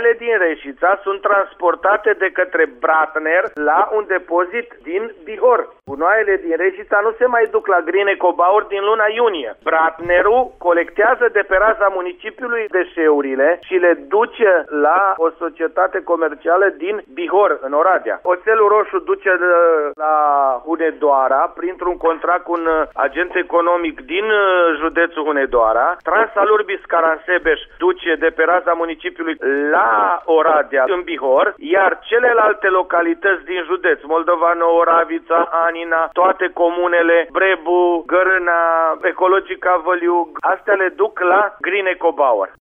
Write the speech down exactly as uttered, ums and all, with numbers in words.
gunoaiele din Reșița sunt transportate de către Bratner la un depozit din Bihor. Gunoaiele din Reșița nu se mai duc la Grin-Ecobaur din luna iunie. Bratnerul colectează de pe raza municipiului deșeurile și le duce la o societate comercială din Bihor, în Oradea. Oțelul roșu duce la Hunedoara printr-un contract cu un agent economic din județul Hunedoara. Transalurbi Scaransebeș duce de pe raza municipiului la Oradea, în Bihor, iar celelalte localități din județ, Moldova Nouă, Ravița, Anina, toate comunele, Brebu, Gărâna, Ecologica Văliu, astea le duc la Grin-Ecobaur.